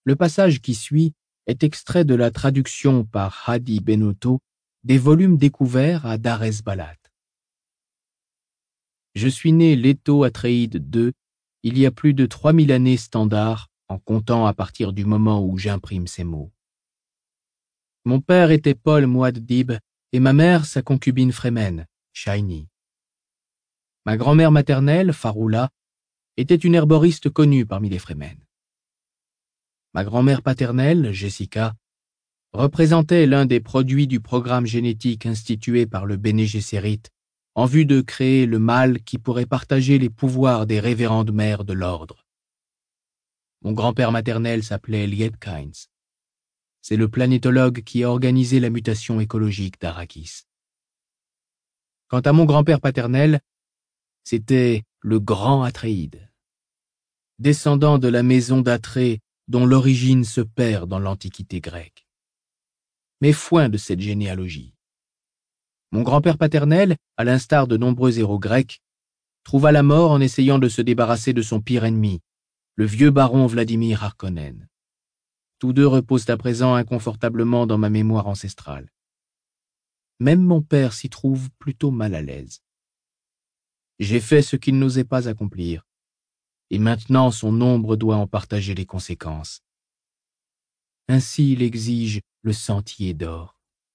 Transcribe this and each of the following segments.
Le passage qui suit est extrait de la traduction par Hadi Benoto des volumes découverts à Dar es Balat. Je suis né Leto Atréide II il y a plus de 3000 années standard en comptant à partir du moment où j'imprime ces mots. Mon père était Paul Mouaddib et ma mère sa concubine Fremen, Shaini. Ma grand-mère maternelle, Faroula, était une herboriste connue parmi les Fremen. Ma grand-mère paternelle, Jessica, représentait l'un des produits du programme génétique institué par le Bene Gesserit en vue de créer le mâle qui pourrait partager les pouvoirs des révérendes mères de l'ordre. Mon grand-père maternel s'appelait Liebkins. C'est le planétologue qui a organisé la mutation écologique d'Arrakis. Quant à mon grand-père paternel, c'était le grand Atréide, descendant de la maison d'Atrée dont l'origine se perd dans l'Antiquité grecque. Mais foin de cette généalogie. Mon grand-père paternel, à l'instar de nombreux héros grecs, trouva la mort en essayant de se débarrasser de son pire ennemi, le vieux baron Vladimir Harkonnen. Tous deux reposent à présent inconfortablement dans ma mémoire ancestrale. Même mon père s'y trouve plutôt mal à l'aise. J'ai fait ce qu'il n'osait pas accomplir, et maintenant son ombre doit en partager les conséquences. Ainsi il exige le sentier d'or.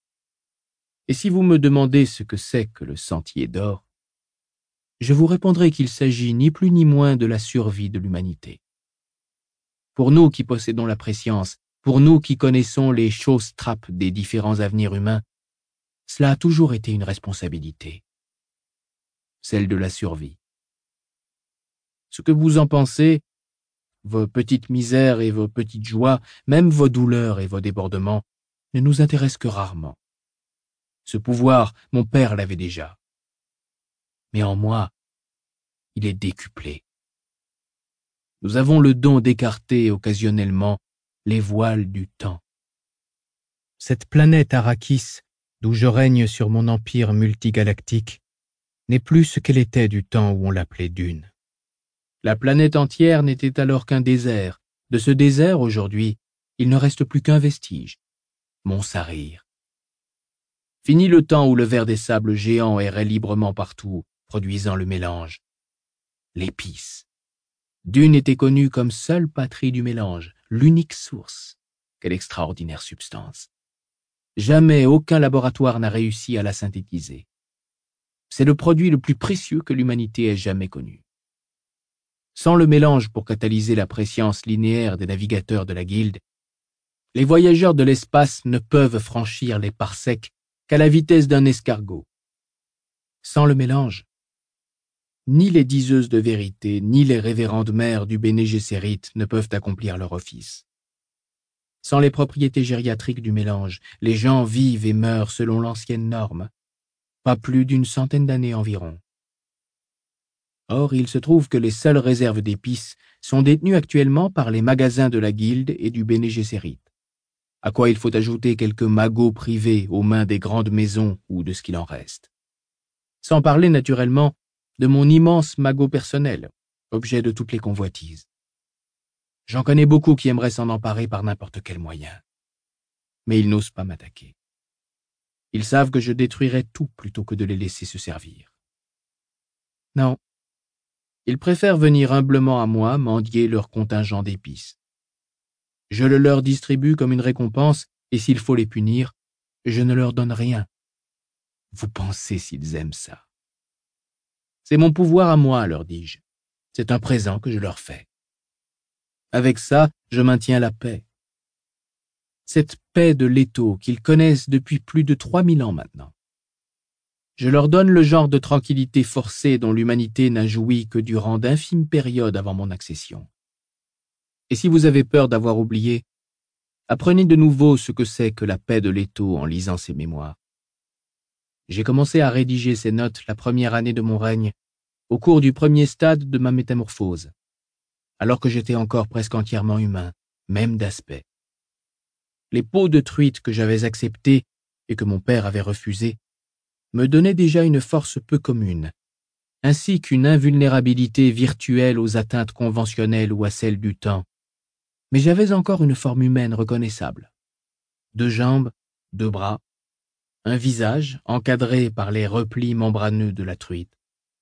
Et si vous me demandez ce que c'est que le sentier d'or, je vous répondrai qu'il s'agit ni plus ni moins de la survie de l'humanité. Pour nous qui possédons la prescience, pour nous qui connaissons les choses-trappes des différents avenirs humains, cela a toujours été une responsabilité, celle de la survie. Ce que vous en pensez, vos petites misères et vos petites joies, même vos douleurs et vos débordements, ne nous intéressent que rarement. Ce pouvoir, mon père l'avait déjà. Mais en moi, il est décuplé. Nous avons le don d'écarter occasionnellement les voiles du temps. Cette planète Arrakis, d'où je règne sur mon empire multigalactique, n'est plus ce qu'elle était du temps où on l'appelait Dune. La planète entière n'était alors qu'un désert. De ce désert, aujourd'hui, il ne reste plus qu'un vestige, Mont Sarir. Fini le temps où le ver des sables géants errait librement partout, produisant le mélange. L'épice. Dune était connue comme seule patrie du mélange, l'unique source. Quelle extraordinaire substance. Jamais aucun laboratoire n'a réussi à la synthétiser. C'est le produit le plus précieux que l'humanité ait jamais connu. Sans le mélange pour catalyser la prescience linéaire des navigateurs de la Guilde, les voyageurs de l'espace ne peuvent franchir les parsecs qu'à la vitesse d'un escargot. Sans le mélange, ni les diseuses de vérité, ni les révérendes mères du Bene Gesserit ne peuvent accomplir leur office. Sans les propriétés gériatriques du mélange, les gens vivent et meurent selon l'ancienne norme, pas plus d'une centaine d'années environ. Or, il se trouve que les seules réserves d'épices sont détenues actuellement par les magasins de la Guilde et du Bene Gesserit, à quoi il faut ajouter quelques magots privés aux mains des grandes maisons ou de ce qu'il en reste. Sans parler naturellement de mon immense magot personnel, objet de toutes les convoitises. J'en connais beaucoup qui aimeraient s'en emparer par n'importe quel moyen. Mais ils n'osent pas m'attaquer. Ils savent que je détruirais tout plutôt que de les laisser se servir. Non. Ils préfèrent venir humblement à moi mendier leur contingent d'épices. Je le leur distribue comme une récompense, et s'il faut les punir, je ne leur donne rien. Vous pensez s'ils aiment ça? C'est mon pouvoir à moi, leur dis-je. C'est un présent que je leur fais. Avec ça, je maintiens la paix. Cette paix de Leto qu'ils connaissent depuis plus de 3000 ans maintenant. Je leur donne le genre de tranquillité forcée dont l'humanité n'a joui que durant d'infimes périodes avant mon accession. Et si vous avez peur d'avoir oublié, apprenez de nouveau ce que c'est que la paix de Leto en lisant ses mémoires. J'ai commencé à rédiger ces notes la première année de mon règne, au cours du premier stade de ma métamorphose, alors que j'étais encore presque entièrement humain, même d'aspect. Les peaux de truite que j'avais acceptées et que mon père avait refusées me donnaient déjà une force peu commune, ainsi qu'une invulnérabilité virtuelle aux atteintes conventionnelles ou à celles du temps, Mais j'avais encore une forme humaine reconnaissable. 2 jambes, 2 bras, un visage encadré par les replis membraneux de la truite.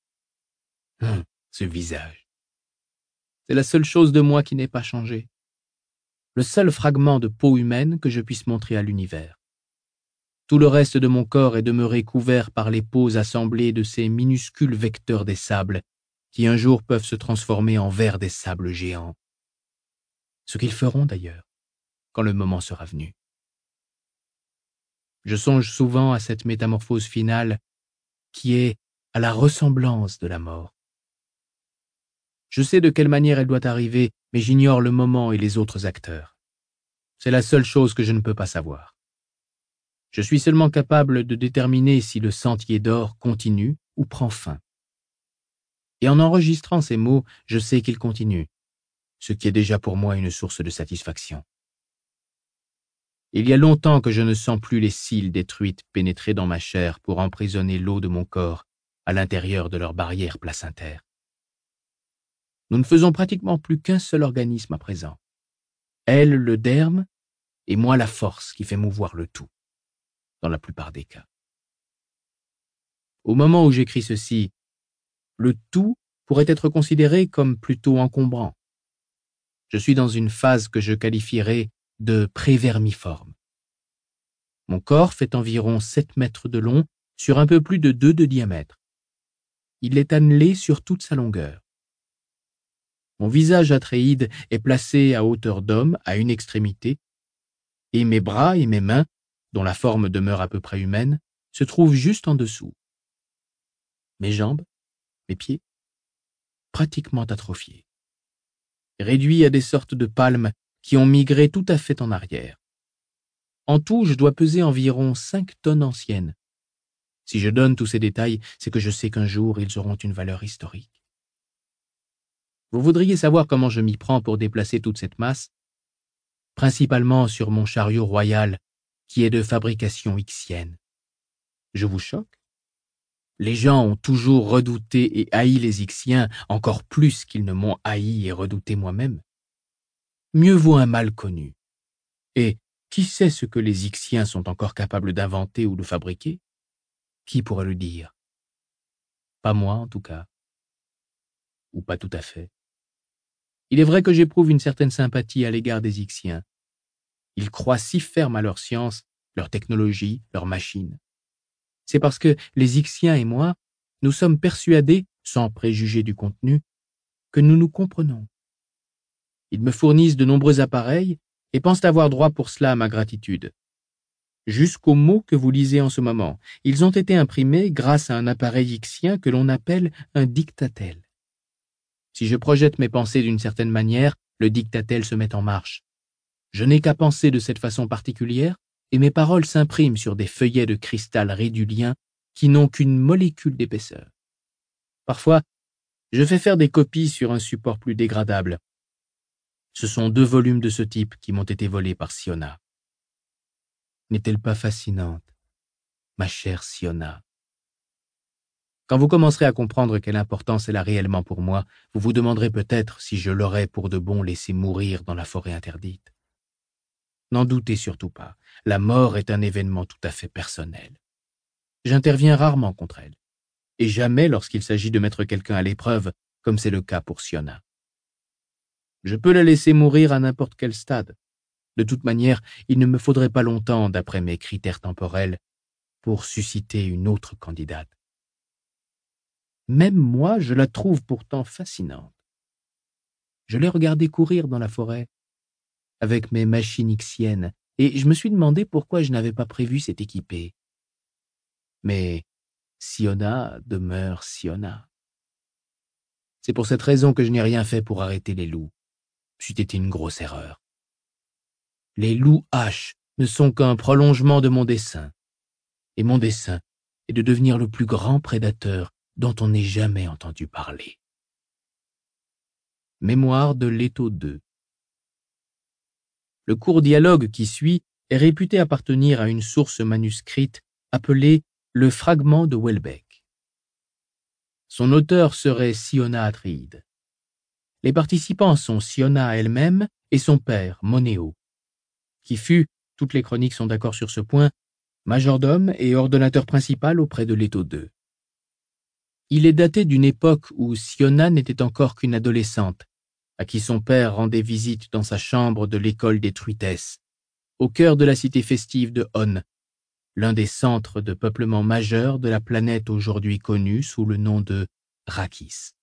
Ce visage. C'est la seule chose de moi qui n'ait pas changé. Le seul fragment de peau humaine que je puisse montrer à l'univers. Tout le reste de mon corps est demeuré couvert par les peaux assemblées de ces minuscules vecteurs des sables qui un jour peuvent se transformer en vers des sables géants. Ce qu'ils feront d'ailleurs, quand le moment sera venu. Je songe souvent à cette métamorphose finale qui est à la ressemblance de la mort. Je sais de quelle manière elle doit arriver, mais j'ignore le moment et les autres acteurs. C'est la seule chose que je ne peux pas savoir. Je suis seulement capable de déterminer si le sentier d'or continue ou prend fin. Et en enregistrant ces mots, je sais qu'ils continuent, ce qui est déjà pour moi une source de satisfaction. Il y a longtemps que je ne sens plus les cils des truites pénétrer dans ma chair pour emprisonner l'eau de mon corps à l'intérieur de leur barrière placentaire. Nous ne faisons pratiquement plus qu'un seul organisme à présent. Elle, le derme, et moi la force qui fait mouvoir le tout, dans la plupart des cas. Au moment où j'écris ceci, le tout pourrait être considéré comme plutôt encombrant. Je suis dans une phase que je qualifierais de prévermiforme. Mon corps fait environ 7 mètres de long sur un peu plus de 2 de diamètre. Il est annelé sur toute sa longueur. Mon visage atréide est placé à hauteur d'homme à une extrémité, et mes bras et mes mains, dont la forme demeure à peu près humaine, se trouvent juste en dessous. Mes jambes, mes pieds, pratiquement atrophiés, réduits à des sortes de palmes qui ont migré tout à fait en arrière. En tout, je dois peser environ 5 tonnes anciennes. Si je donne tous ces détails, c'est que je sais qu'un jour ils auront une valeur historique. Vous voudriez savoir comment je m'y prends pour déplacer toute cette masse? Principalement sur mon chariot royal, qui est de fabrication xienne. Je vous choque? Les gens ont toujours redouté et haï les Ixiens encore plus qu'ils ne m'ont haï et redouté moi-même. Mieux vaut un mal connu. Et qui sait ce que les Ixiens sont encore capables d'inventer ou de fabriquer? Qui pourrait le dire? Pas moi, en tout cas. Ou pas tout à fait. Il est vrai que j'éprouve une certaine sympathie à l'égard des Ixiens. Ils croient si ferme à leur science, leur technologie, leurs machines. C'est parce que les Ixiens et moi, nous sommes persuadés, sans préjuger du contenu, que nous nous comprenons. Ils me fournissent de nombreux appareils et pensent avoir droit pour cela à ma gratitude. Jusqu'aux mots que vous lisez en ce moment, ils ont été imprimés grâce à un appareil Ixien que l'on appelle un dictatel. Si je projette mes pensées d'une certaine manière, le dictatel se met en marche. Je n'ai qu'à penser de cette façon particulière et mes paroles s'impriment sur des feuillets de cristal rédulien qui n'ont qu'une molécule d'épaisseur. Parfois, je fais faire des copies sur un support plus dégradable. Ce sont 2 volumes de ce type qui m'ont été volés par Siona. N'est-elle pas fascinante, ma chère Siona? Quand vous commencerez à comprendre quelle importance elle a réellement pour moi, vous vous demanderez peut-être si je l'aurais pour de bon laissé mourir dans la forêt interdite. N'en doutez surtout pas, la mort est un événement tout à fait personnel. J'interviens rarement contre elle, et jamais lorsqu'il s'agit de mettre quelqu'un à l'épreuve, comme c'est le cas pour Siona. Je peux la laisser mourir à n'importe quel stade. De toute manière, il ne me faudrait pas longtemps, d'après mes critères temporels, pour susciter une autre candidate. Même moi, je la trouve pourtant fascinante. Je l'ai regardée courir dans la forêt, avec mes machines ixiennes, et je me suis demandé pourquoi je n'avais pas prévu cette équipée. Mais Siona demeure Siona. C'est pour cette raison que je n'ai rien fait pour arrêter les loups. C'eût été une grosse erreur. Les loups haches ne sont qu'un prolongement de mon dessein. Et mon dessein est de devenir le plus grand prédateur dont on n'ait jamais entendu parler. Mémoire de Leto II. Le court dialogue qui suit est réputé appartenir à une source manuscrite appelée le fragment de Welbeck. Son auteur serait Siona Atréide. Les participants sont Siona elle-même et son père, Monéo, qui fut, toutes les chroniques sont d'accord sur ce point, majordome et ordonnateur principal auprès de Leto II. Il est daté d'une époque où Siona n'était encore qu'une adolescente, à qui son père rendait visite dans sa chambre de l'école des Truitesses, au cœur de la cité festive de On, l'un des centres de peuplement majeurs de la planète aujourd'hui connue sous le nom de Rakis.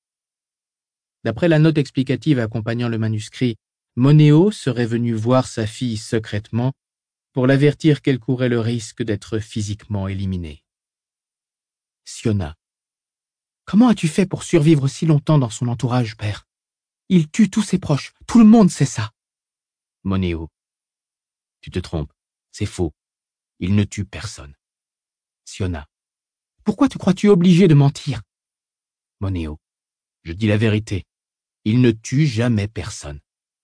D'après la note explicative accompagnant le manuscrit, Monéo serait venu voir sa fille secrètement pour l'avertir qu'elle courait le risque d'être physiquement éliminée. Siona. Comment as-tu fait pour survivre si longtemps dans son entourage, père? Il tue tous ses proches, tout le monde sait ça. Monéo. Tu te trompes, c'est faux. Il ne tue personne. Siona. Pourquoi te crois-tu obligé de mentir? Monéo. Je dis la vérité. Il ne tue jamais personne.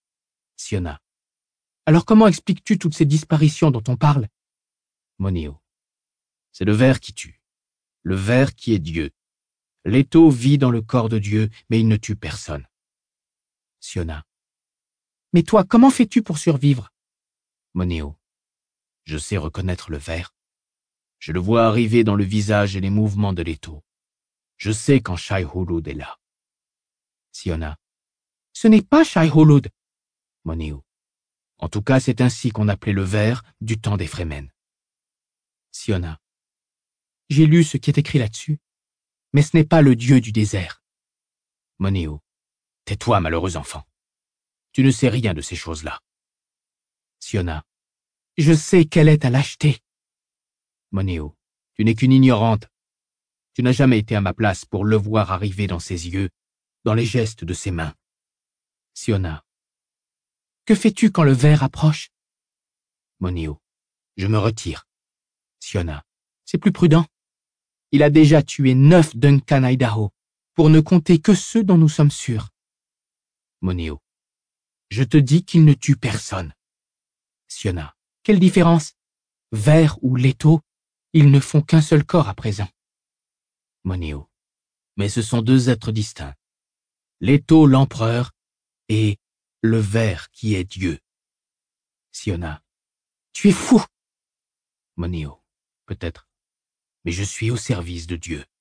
Siona. Alors comment expliques-tu toutes ces disparitions dont on parle? Monéo. C'est le ver qui tue. Le ver qui est Dieu. Leto vit dans le corps de Dieu, mais il ne tue personne. Siona. Mais toi, comment fais-tu pour survivre? Monéo. Je sais reconnaître le ver. Je le vois arriver dans le visage et les mouvements de Leto. Je sais quand Shai-Hulud est là. Siona. Ce n'est pas Shai-Hulud. Monéo. En tout cas, c'est ainsi qu'on appelait le ver du temps des Fremen. Siona. J'ai lu ce qui est écrit là-dessus, mais ce n'est pas le dieu du désert. Monéo. Tais-toi, malheureux enfant. Tu ne sais rien de ces choses-là. Siona. Je sais quelle est ta lâcheté. Monéo. Tu n'es qu'une ignorante. Tu n'as jamais été à ma place pour le voir arriver dans ses yeux, dans les gestes de ses mains. Siona. Que fais-tu quand le ver approche? Monéo. Je me retire. Siona. C'est plus prudent. Il a déjà tué 9 Duncan Idaho, pour ne compter que ceux dont nous sommes sûrs. Monéo. Je te dis qu'il ne tue personne. Siona. Quelle différence? Ver ou Leto, ils ne font qu'un seul corps à présent. Monéo. Mais ce sont deux êtres distincts. Leto l'empereur et le ver qui est Dieu. Siona. Tu es fou. Monéo. Peut-être. Mais je suis au service de Dieu.